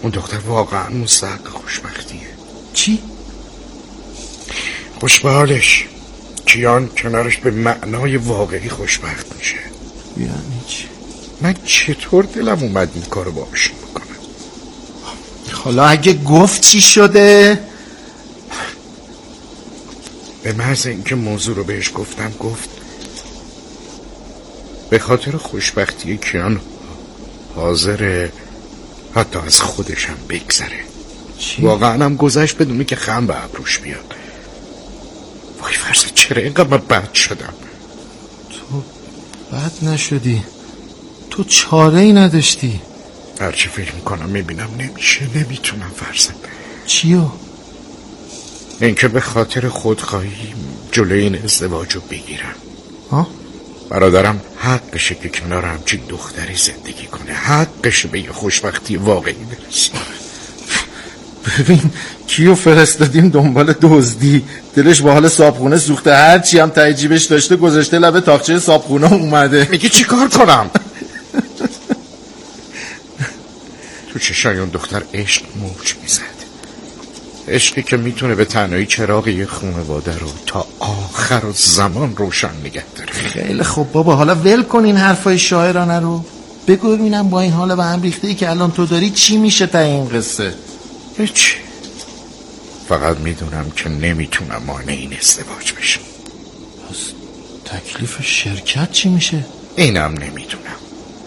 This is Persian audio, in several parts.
اون دختر واقعا مستحق خوشبختیه. چی؟ خوش به حالش. کیان کنارش به معنای واقعی خوشبخت میشه. یعنی چی؟ من چطور دلم اومد این کارو باهاش بکنم؟ حالا اگه گفت چی شده؟ به محض اینکه موضوع رو بهش گفتم گفت به خاطر خوشبختی کیان حاضره حتی از خودشم بگذره. چی؟ واقعا هم گذشت بدونی که خم به ابروش بیاد. وای فرزا چرا اینقدر من بد شدم؟ تو بد نشدی، تو چاره ای نداشتی. هرچی فکر میکنم میبینم نمیتونم فرزا. چیو؟ اینکه به خاطر خودخواهی جلوی این ازدواج رو بگیرم. ها؟ برادرم حقشه که کنار همچین دختری زندگی کنه، حقشه به یه خوشبختی واقعی برسه. ببین کیو فرستادیم دنبال دزدی، دلش با حال صابخونه سوخته، هر چی هم ته جیبش داشته گذاشته لبه تاقچه صابخونه اومده. میگی چی کار کنم؟ تو چشای اون دختر عشق موج میزد، عشقی که میتونه به تنهایی چراغ یه خانواده رو تا آخر زمان روشن نگه داره. خیلی خوب بابا، حالا ول کن این حرفای شاعرانه رو. بگو ببینم با این حال به هم ریخته‌ای که الان تو داری چی میشه تا این قصه؟ هیچ، فقط میدونم که نمیتونم مانع این ازدواج بشم. پس تکلیف شرکت چی میشه؟ اینم نمیدونم،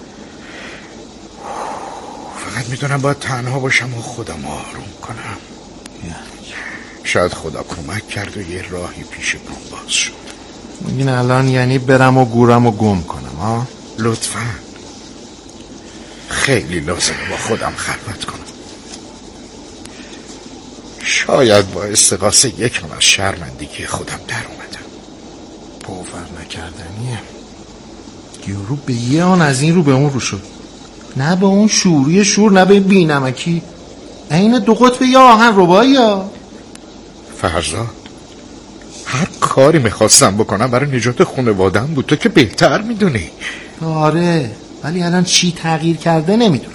فقط میدونم باید تنها باشم و خودم آروم کنم. شاید خدا کمک کرد و یه راهی پیش پام باز شد. این الان یعنی برم و گورم و گم کنم ها؟ لطفاً، خیلی لازمه با خودم خلوت کنم. شاید با استقاسه یکم از شرمندگی خودم در اومدم. باور نکردنیه، یورو به یه آن از این رو به اون رو شد، نه با اون شوری شور نه به بینمکی. این دو قطب یا آهن ربایی ها. فرزاد، هر کاری میخواستم بکنم برای نجات خانواده‌ام بود، تو که بهتر میدونی. آره، ولی الان چی تغییر کرده نمیدونم.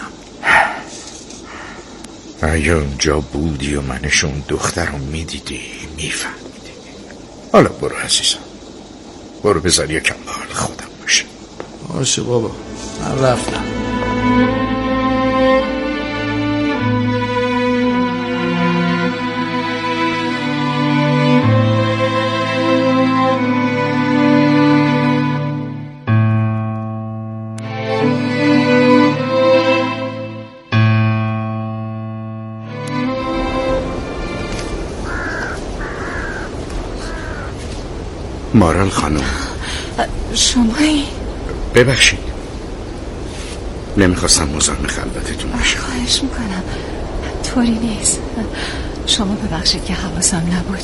اگه اونجا بودی و منشون دختر رو میدیدی میفهمیدی. حالا برو عزیزم، برو بذار یکم به حال خودم باشه. باشه بابا، من رفتم. مارال خانم، شمایی؟ ببخشید، نمیخواستم مزاحم خلوتتون بشم. خواهش میکنم، طوری نیست. شما ببخشید که حواسم نبود.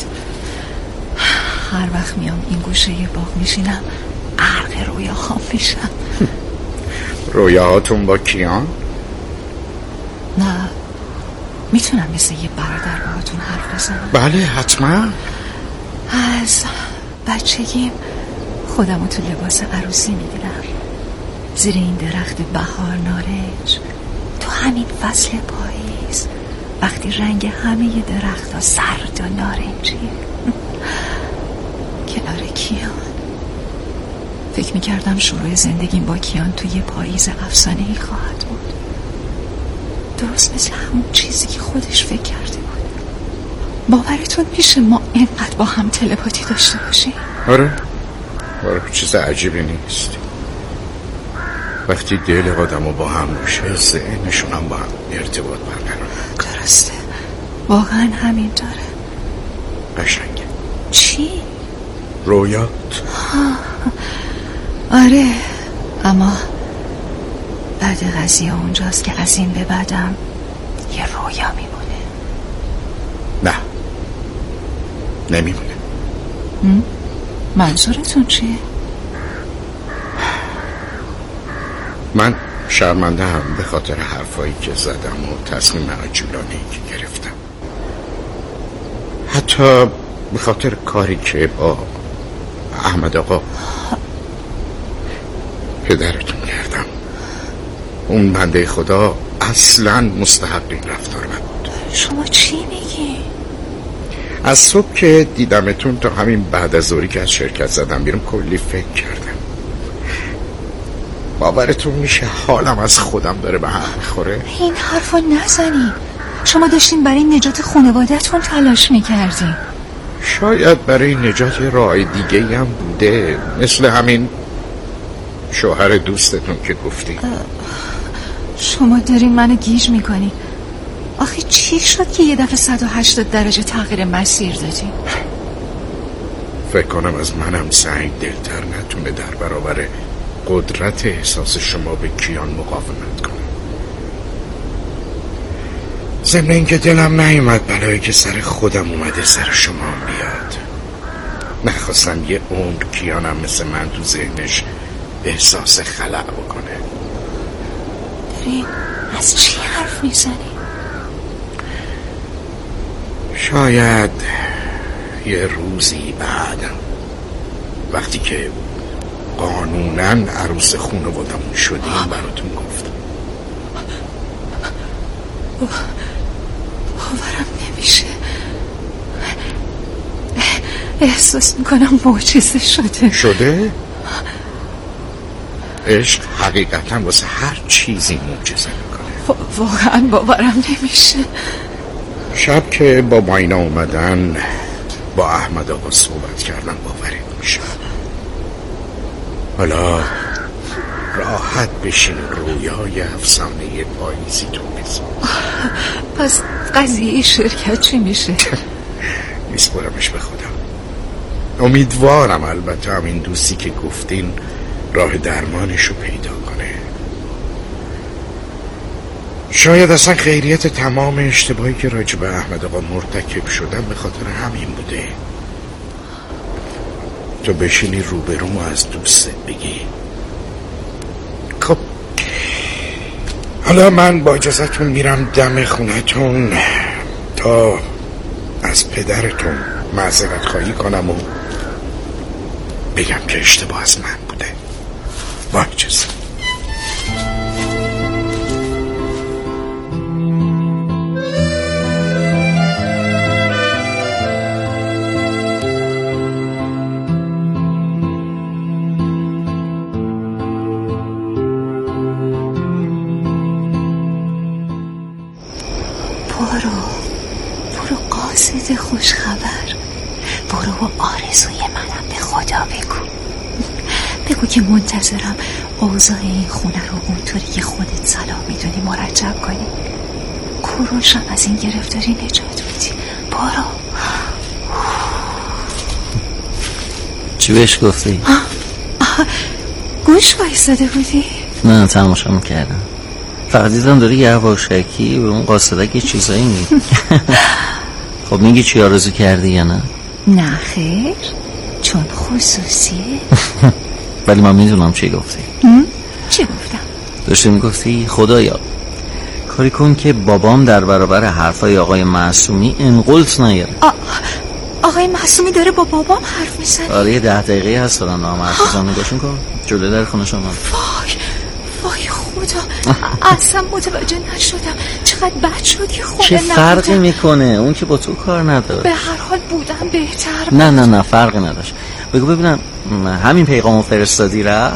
هر وقت میام این گوشه یه باغ میشینم غرق رویاهام میشم. رویاهاتون با کیان؟ نه، میتونم مثل یه برادر باهاتون حرف بزنم؟ بله حتما. از بچگیم خودمو تو لباس عروسی میدیدم، زیر این درخت بهار نارنج، تو همین فصل پاییز وقتی رنگ همه درخت ها زرد و نارنجیه. کنار کیان فکر میکردم شروع زندگیم با کیان توی پاییز افسانه‌ای خواهد بود، درست مثل همون چیزی که خودش فکر کرده بود. باورتون میشه ما اینقدر با هم تلپاتی داشته باشیم؟ آره، چیز عجیبی نیست. وقتی دل آدمو با هم باشه ذهنشون هم با هم ارتباط برقرار. درسته، واقعا همین داره. قشنگه. چی؟ رویات. آره، اما بعد قضیه اونجاست که از این به بعدم یه رویا میمونه. نه، نمیمونه. منظورتون چیه؟ من شرمنده هم به خاطر حرفایی که زدم و تصمیم عجولانه‌ای که گرفتم، حتی به خاطر کاری که با احمد آقا پدرتون کردم. اون بنده خدا اصلاً مستحق این رفتار نبود. شما چی میگی؟ از صبح که دیدمتون تا همین بعد از ظهری که از شرکت زدم بیرون کلی فکر کردم. باورتون میشه حالم از خودم داره به هم میخوره؟ این حرفو نزنی. شما داشتین برای نجات خانواده‌تون تلاش میکردین. شاید برای نجات راه دیگه هم بوده، مثل همین شوهر دوستتون که گفتی. شما دارین منو گیج میکنی. آخه چی شد که یه دفعه 180 درجه تغییر مسیر دادین؟ فکر کنم از منم سنگ دلتر نتونه در برابر قدرت احساس شما به کیان مقاومت کنه. ضمن اینکه دلم نیومد بلایی که سر خودم اومده سر شما بیاد. نخواستم یه عمر کیانم مثل من تو ذهنش احساس خلأ بکنه. داری از چی حرف میزنی؟ شاید یه روزی بعد وقتی که قانوناً عروس خانوادمون شدیم براتون گفتم. باورم نمیشه. احساس میکنم معجزه شده. عشق حقیقتاً واسه هر چیزی معجزه میکنه. واقعاً باورم نمیشه. شب که با ماینا اومدن با احمد آقا صحبت کردن باورم میشه. حالا راحت بشین رویای افسانه پاییزی تو بزن. پس قضیه شرکت چی میشه؟ میسپرمش به خودم. امیدوارم البته همین دوستی که گفتین راه درمانشو پیدا کنه. شاید اصلا خیریت تمام اشتباهی که راجع به احمد آقا مرتکب شدم به خاطر همین بوده. تو بشینی روبروم از دوستت بگی. خب حالا من با اجازتون میرم دم خونتون تا از پدرتون معذرت خواهی کنم و بگم که اشتباه از من بوده. با اجازه. برو قاصد خوش خبر. برو و آرزوی منم به خدا بگو که منتظرم اوضاع این خونه رو اونطوری که خودت صلاح میدونی مرتب کنی. کوروشم از این گرفتاری نجات بدی. برو. چی بهش گفتی؟ گوش وایساده بودی؟ نه تماشا میکردم. فقط دیدم داری یواشکی به اون قاصدک یه چیزایی میگی. خب میگی چی آرزو کردی یا نه؟ نه خیر، چون خصوصیه. ولی من میدونم چی گفتی. چی گفتم؟ داشتی میگفتی خدایا کاری کن که بابام در برابر حرفای آقای معصومی انقلت نیاره. آقای معصومی داره با بابام حرف میزنه؟ آره 10 دقیقه هست دارم نام حرف میزنم. نگاشون کن جلوی در خونه شما. وای خدا، اصلا متوجه نشدم. چقدر بد شد که خونه چه فرقی میکنه؟ اون که با تو کار نداره. به هر حال بودم بهتر. نه فرقی نداشت. بگو ببینم همین پیغامو فرستادی رفت؟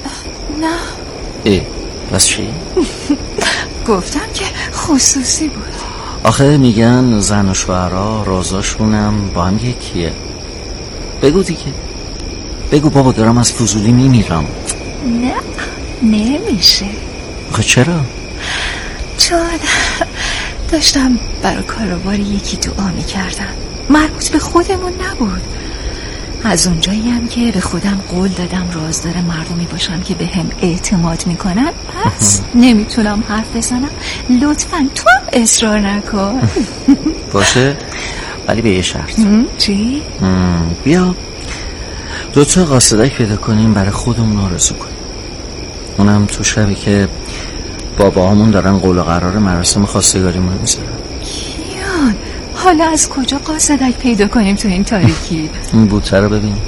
نه. بس چی؟ گفتم که خصوصی بود. آخه میگن زن و شوهرها رازاشونم با هم یکیه. بگو دیگه. بگو بابا دارم از فضولی میمیرم. نه نمیشه. آخه چرا؟ چون داشتم برای کاروبار یکی دعا میکردم. مربوط به خودمون نبود. از اونجایی هم که به خودم قول دادم رازدار مردمی باشم که به هم اعتماد میکنن، پس نمیتونم حرف بزنم. لطفاً تو هم اصرار نکن. باشه ولی به یه شرط. چی؟ بیا 2 تا قاصدک پیدا کنیم برای خودمون آرزو کنیم. اونم تو شبی که بابا همون دارن قول و قرار مراسم خواستگاریمون رو میذارن. کیان حالا از کجا قاصدک پیدا کنیم تو این تاریکی؟ این بوته رو ببین.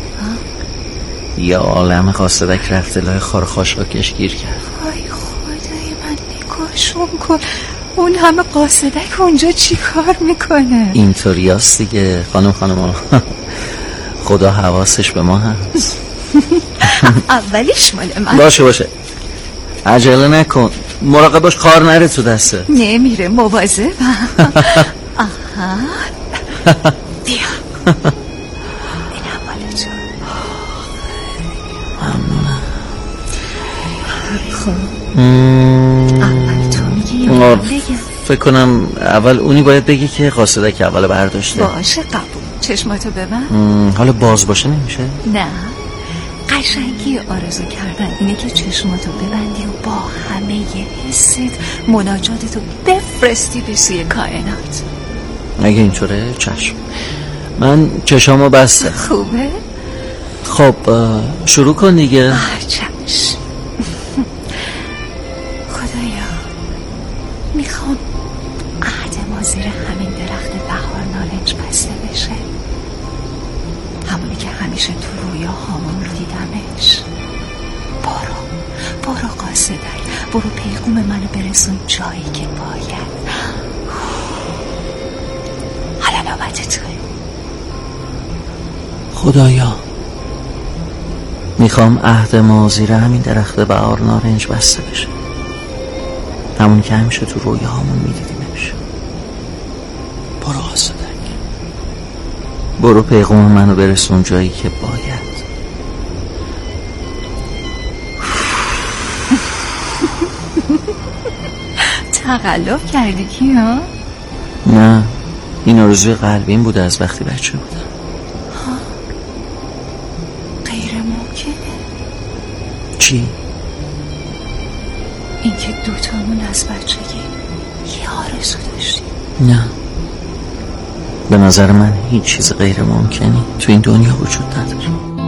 یا عالم قاصدک رفته لای خار خاشاکش گیر کرد. وای خدای من رهاشون کن. اون همه قاصدک اونجا چی کار میکنه؟ اینطوری هست دیگه خانم خدا حواسش به ما هست. اولیش مال من. باشه عجله نکن، مراقب باش کار نره تو دسته. نمیره، مواظب. آها بیا اینم مال تو. ممنونم. خب اول تو میگی یا من بگم؟ فکر کنم اول اونی باید بگی که قاصدک اول برداشته. باشه قبول. چشماتو ببند. حالا باز باشه نمیشه؟ نه، قشنگی آرزو کردن اینه که چشماتو ببندی و با همه حست مناجاتتو بفرستی به سوی کائنات. اگه اینطوره چشم، من چشامو بسته. خوبه؟ خب شروع کن دیگه. چشم. خدایا میخوام عهد ما زیر همین درخت بهار نارنج بسته بشه، همونی که همیشه تو رویاهامون دیدمش. برو قاصدک، برو پیغام منو برسون جایی که باید. حالا نوبت توه. خدایا میخوام عهد ما زیر همین درخت بهار نارنج بسته بشه، همونی که همیشه تو رویاهامون میدیدیمش. برو قاصدک، برو پیغام منو برسون جایی که باید. تقلب کردی کیا؟ نه، این آرزوی قلبیم بوده از وقتی بچه بودم. غیر ممکنه. چی؟ اینکه دوتامون از بچگی یه آرزو داشتیم. نه، به نظر من هیچ چیز غیر ممکنی تو این دنیا وجود نداره.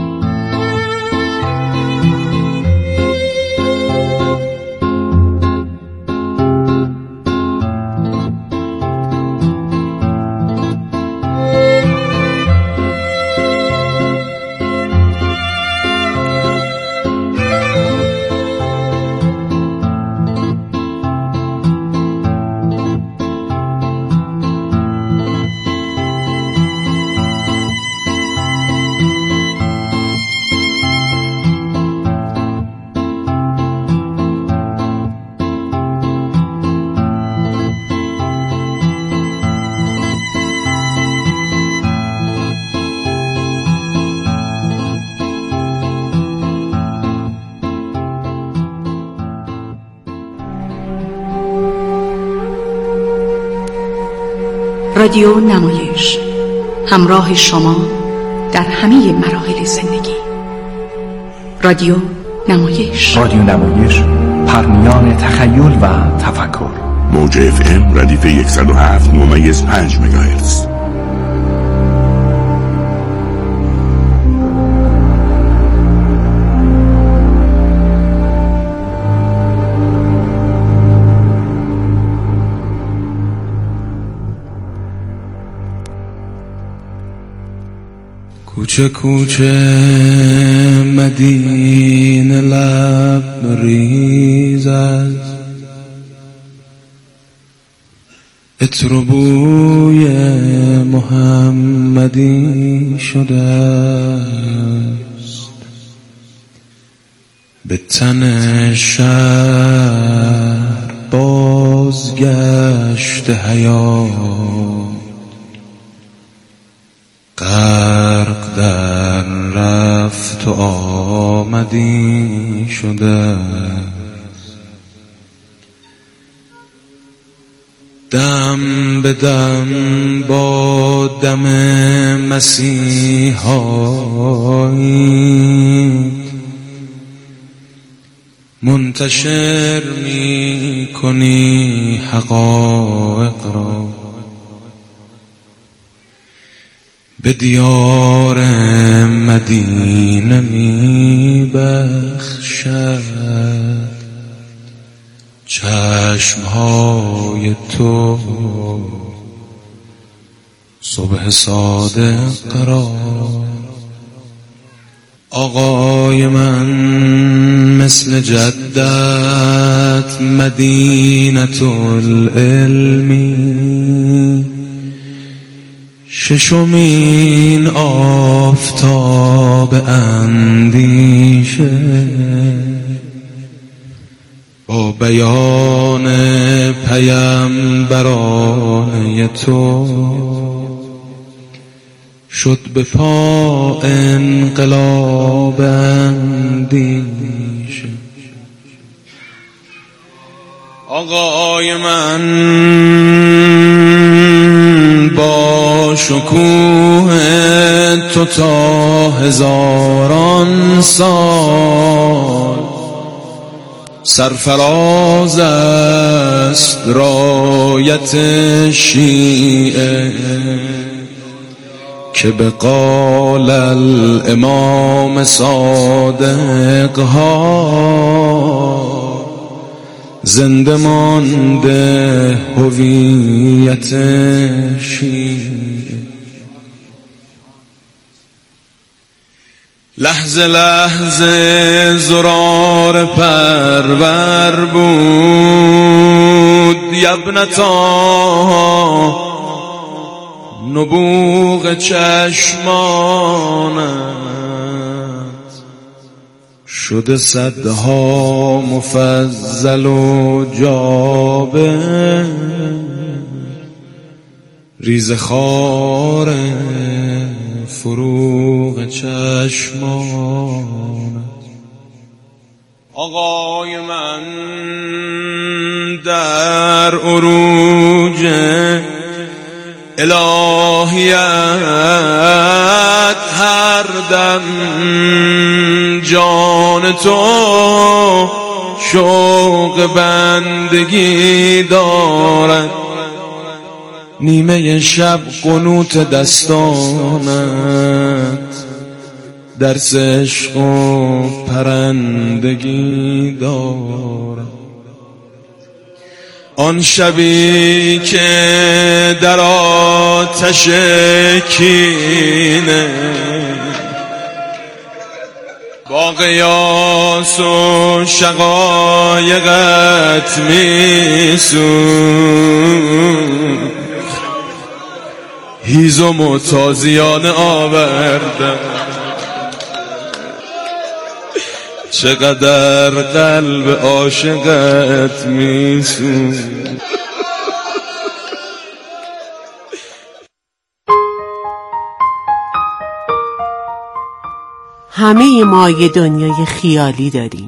رادیو نمایش، همراه شما در همه مراحل زندگی. رادیو نمایش، پرمیان تخیل و تفکر. موج FM ردیف 107.5 مگاهرتز. کوچه کوچه مدینه لبریز است، عطر و بوی محمدی شده است. به تن شهر بازگشت حیات، غرق در رفت و آمدی شده. دم به دم با دم مسیحایی منتشر می کنی حقایق را، به دیار مدینه می بخشد چشمهای تو صبح صادق را. آقای من مثل جدت مدینة العلمی، ششمین آفتاب اندیشه، با بیان پیمبرانه تو شد به پا انقلاب اندیشه. آقای من با شکوه تو تا هزاران سال سرفراز است رایت شیعه، که به قال الامام صادق ها زنده مانده هویت شیعه. لحظه لحظه زرار پرور بود یبنتا، نبوغ چشمانت شده صدها مفضل و جابه، ریز خار فروغ چشمانت. آقای من در عروج الهیت هر دم جان تو شوق بندگی دارد، نیمه شب قنوت دستانت درس عشق و پرندگی دارد. آن شبی که در آتش کینه با قیاس و شقایقت میسوخت، هیزم و تازیانه آوردم، چقدر قلب عاشقت میسوخت. همه ما یه دنیای خیالی داریم،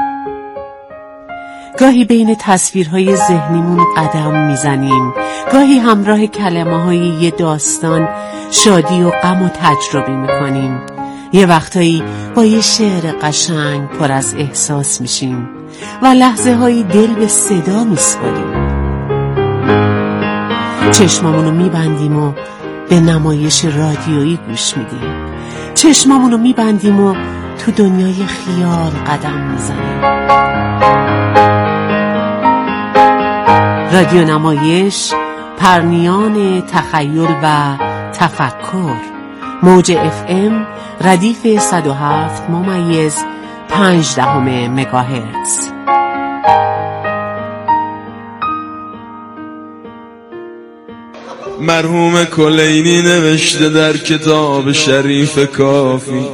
گاهی بین تصویرهای ذهنیمون قدم میزنیم، گاهی همراه کلمه‌های یه داستان شادی و غم و تجربه میکنیم، یه وقتایی با یه شعر قشنگ پر از احساس میشیم و لحظه هایی دل به صدا میسپاریم. چشمامونو میبندیم و به نمایش رادیویی گوش میدیم، چشمامونو میبندیم و تو دنیای خیال قدم میزنیم. رادیو نمایش، پرنیان تخیل و تفکر، موج FM ردیف 107.5 مگاهرتز. مرحوم کلینی نوشته در کتاب شریف کافی: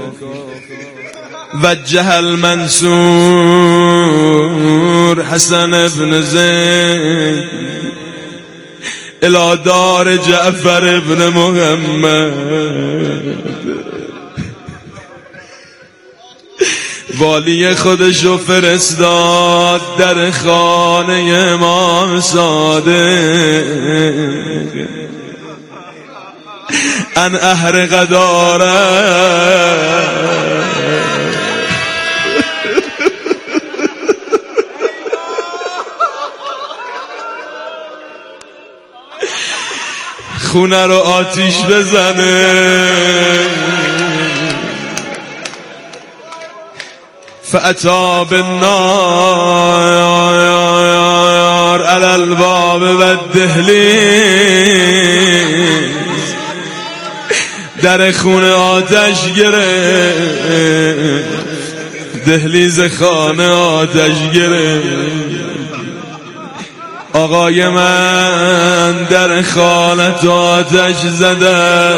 وجه المنصور حسن ابن زید الى دار جعفر ابن محمد. والی خودشو فرستاد در خانه امام صادق، ان احرق داره. خونه رو آتیش بزنه. فاتا بالنار علی الباب و الدهلیز. در خونه آتش گرفت، دهلیز خانه آتش گرفت. آقای من در خانت آتش زده،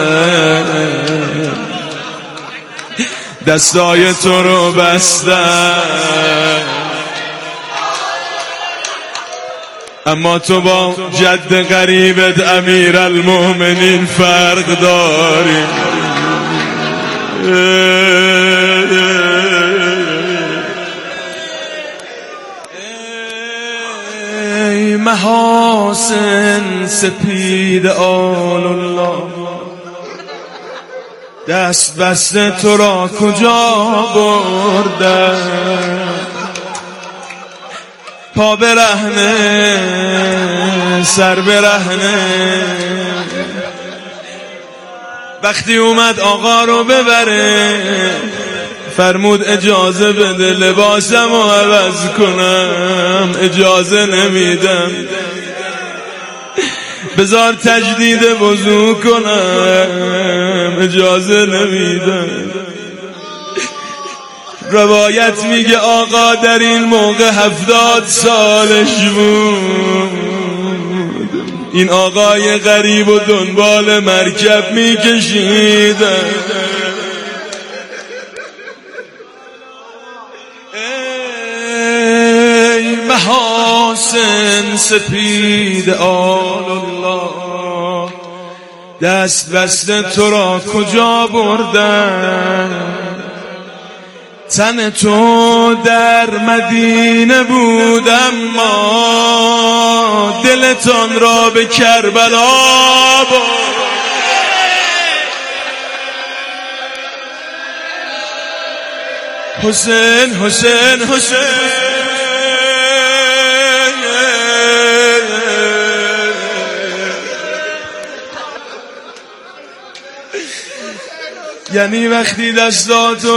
دستای تو رو بسته، اما تو با جد غریبت امیرالمومنین فرق داری. ای محاسن سپید آل الله، دست بسته تو را کجا برده، پا برهنه سر برهنه. وقتی اومد آقا رو ببره فرمود اجازه بده لباسم رو عوض کنم، اجازه نمیدم، بذار تجدید وضو کنم، اجازه نمیدم. روایت میگه آقا در این موقع 70 سالش بود. این آقای غریب و دنبال مرکب میکشیده. ای محاسن سپید آل الله، دست بسته تو را کجا بردن، تن تو در مدینه بود اما دلتان را به کربلا برد. حسین حسین حسین، یعنی وقتی دستاتو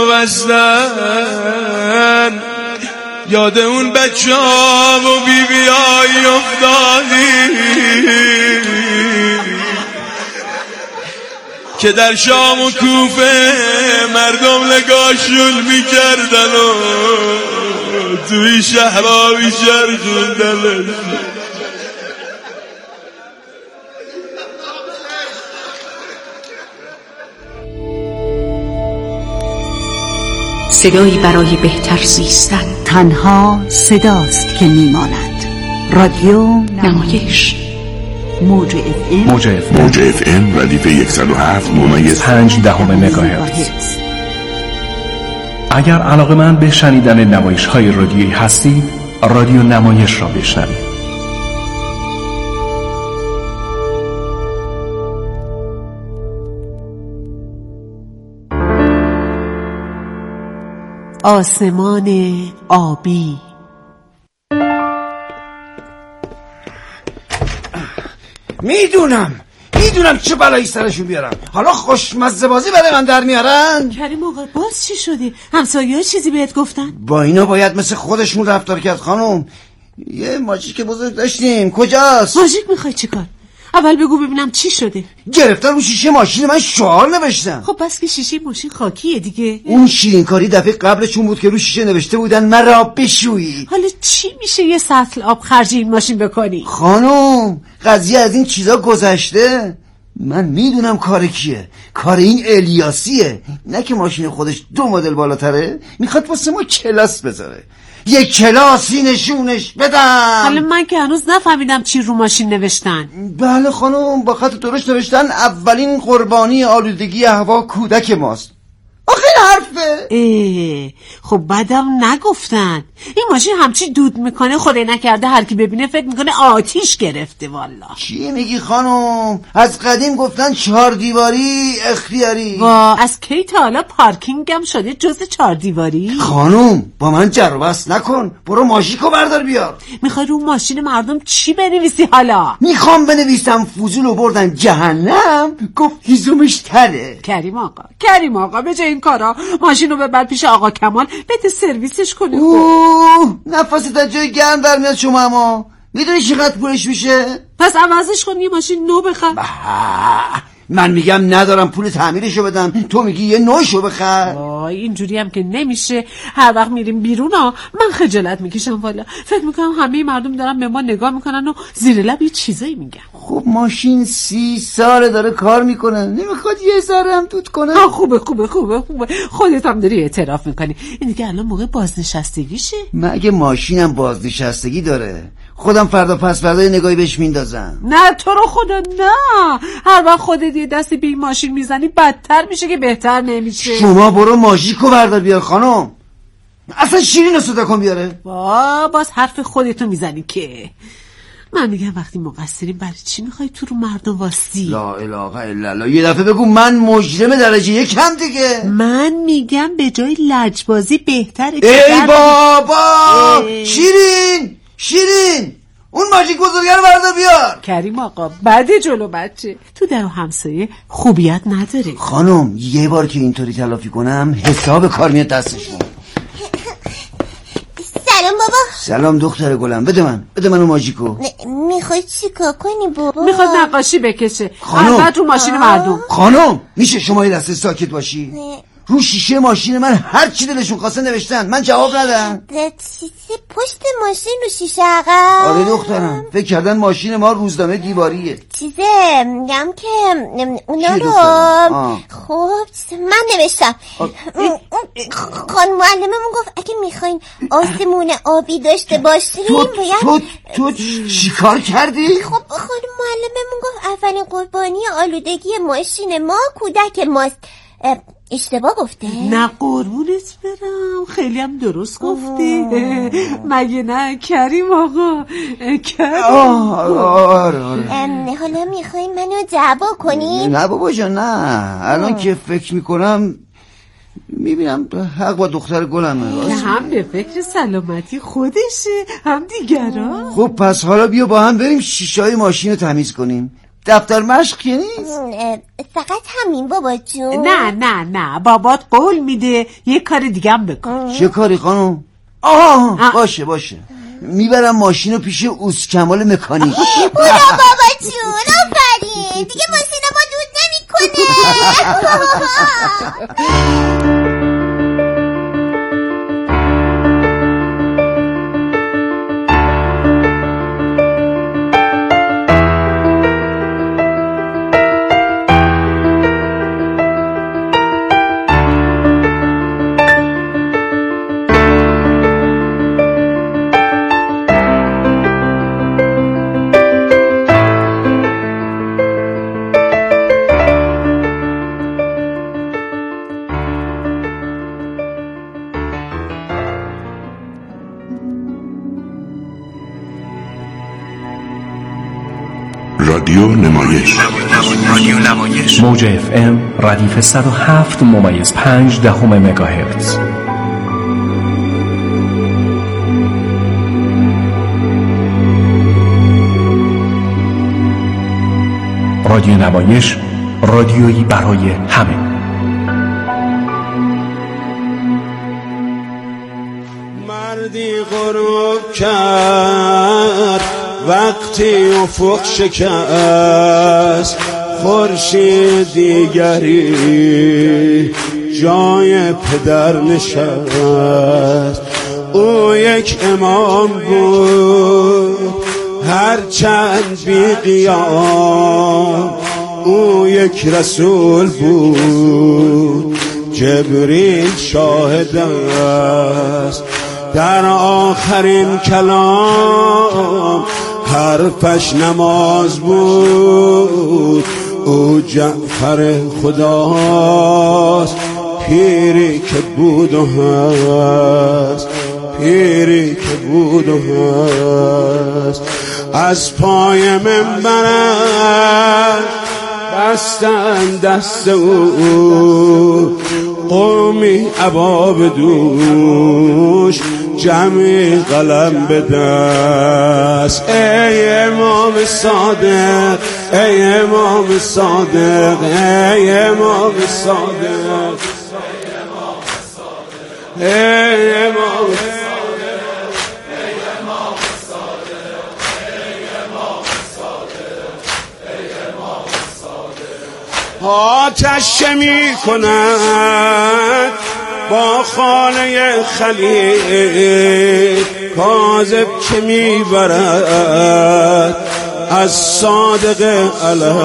بستن یاد اون بچه ها و بیبی های افتادی که در شام و کوفه مردم نگاهشون میکردن و توی شهرها میشرخوندن. صدایی برای بهتر زیستن، تنها صداست که میماند. رادیو نمایش، موج اف ام ردیف 107.5 مگاهرتز. اگر علاقه‌مند به شنیدن نمایش‌های رادیویی هستید، رادیو نمایش را بشنوید. آسمان آبی. میدونم چه بلایی سرشون بیارم. حالا خوشمزه بازی برای من در میارن. کریم آقا باز چی شده؟ همسایه‌ها چیزی بهت گفتن؟ با اینا باید مثل خودشون رفتار کرد خانم. یه ماژیک بزرگ داشتیم، کجاست؟ ماژیک میخوای چیکار؟ اول بگو ببینم چی شده. گرفتن رو شیشه ماشین من شعار نوشتن. خب بس که شیشه ماشین خاکیه دیگه. اون شیرینکاری دفعه قبلشون بود که رو شیشه نوشته بودن مرا بشویی. حالا چی میشه یه سطل آب خرج این ماشین بکنی؟ خانم قضیه از این چیزا گذشته. من میدونم کار کیه. کار این الیاسیه. نه که ماشین خودش 2 مدل بالاتره میخواد واسه ما کلاس بذاره. یک کلاسی نشونش بدم. حالا من که هنوز نفهمیدم چی رو ماشین نوشتن. بله خانم با خط درشت نوشتن اولین قربانی آلودگی هوا کودک ماست. آخه حرفه. خب بعدم نگفتن این ماشین همچی دود میکنه خدای نکرده هر کی ببینه فکر میکنه آتیش گرفته. والا چی میگی خانم؟ از قدیم گفتن 4 دیواری اختیاری. از کی تا حالا پارکینگم شده جز 4 دیواری؟ خانم با من جر و بحث نکن، برو ماژیکو بردار بیار. میخوای رو ماشین مردم چی بنویسی حالا؟ میخوام بنویسم فضولو بردن جهنم گفت هیزومش تره. کریم آقا به جای این کارا ماشین رو ببر پیش آقا کمال بده سرویسش کنی. نفست از جای گرم در میاد شما. اما میدونی چقدر پولش میشه؟ پس عوضش کن یه ماشین نو بخر. من میگم ندارم پول تعمیرشو بدم، تو میگی یه نوشو بخر. وای اینجوری هم که نمیشه. هر وقت میریم بیرون من خجالت میکشم والا. فکر میکنم همه مردم دارن به ما نگاه میکنن و زیر لب یه چیزایی میگن. خب ماشین 30 ساله داره کار میکنه، نمیخواد یه ذره هم توت کنه؟ خوبه خودت هم داری اعتراف میکنی. این دیگه الان موقع بازنشستگیشه. مگه ماشینم بازنشستگی داره؟ خودم فردا پس فردا نگاهی بهش میندازم. نه تو رو خدا نه. هر وقت خودت یه دستی به این ماشین میزنی بدتر میشه که بهتر نمیشه. شما برو ماژیکو بردار بیار خانم. اصلا شیرین رو صدا کن بیاره. باز حرف خودتو میزنی که. من میگم وقتی مقصریم برای چی میخوای تو رو مردم واستی؟ لا اله الا الله. یه دفعه بگو من مجرم درجه 1 دیگه. من میگم به جای لجبازی بهتره. ای بابا شیرین اون ماژیک بزرگه رو بردار بیار. کریم آقا بده جلو بچه. تو در و همسایه خوبیت نداره. خانم یه بار که اینطوری تلافی کنم حساب کار میاد دستشون. سلام بابا. سلام دختر گلم. بده من اون ماژیکو. میخوای چیکار کنی بابا؟ میخواد نقاشی بکشه. البته رو ماشین مردم. خانم میشه شما یه لحظه ساکت باشی؟ رو شیشه ماشین من هر چی دلشون خواسته نوشتن، من جواب ندم. چیزی پشت ماشین رو شیشه عقب؟ آره دخترم، فکر کردن ماشین ما روزنامه دیواریه. میگم که اونا رو خب من نوشتم. خانم معلممون گفت اگه میخواین آسمون آبی داشته باشیم تو چی کار کردی؟ خب خانم معلممون گفت اولین قربانی آلودگی ماشین ما کودک ماست. اشتباه گفته؟ نه قربونت برم، خیلی هم درست گفتی. مگه نه کریم آقا؟ آره. حالا میخوایی منو دعوا کنی؟ نه بابا جان نه. الان که فکر میکنم میبینم حق با دختر گلمه. هم به فکر سلامتی خودشه هم دیگران. خب پس حالا بیا با هم بریم شیشه های ماشین رو تمیز کنیم. دفتر مشق که نیست. فقط همین بابا جون. نه بابات قول میده یه کار دیگه هم بکن. چه کاری خانم؟ باشه میبرم ماشین رو پیش اوسکمال مکانیک. برو بابا جون آفرین. دیگه ماشین ما دود نمیکنه. رادیو نمایش موج FM ردیف 107.5 مگاهرتز. رادیو نمایش، رادیویی برای همه. مردی غروب کرد وقتی افق شکست، خورشید دیگری جای پدر نشست. او یک امام بود هرچند بی قیام، او یک رسول بود جبریل شاهد است. در آخرین کلام حرفش نماز بود، او جعفر خداست، پیری که بود و هست، پیری که بود و هست. از پای منبرش بستن دست او، قومی عبا به دوش، جمعی قلم به دست. ای امام صادق، ای امام صادق، ای امام صادق، ای امام صادق. آتش می کند با خانه خلیل، کاذب که می برد از صادق علیه.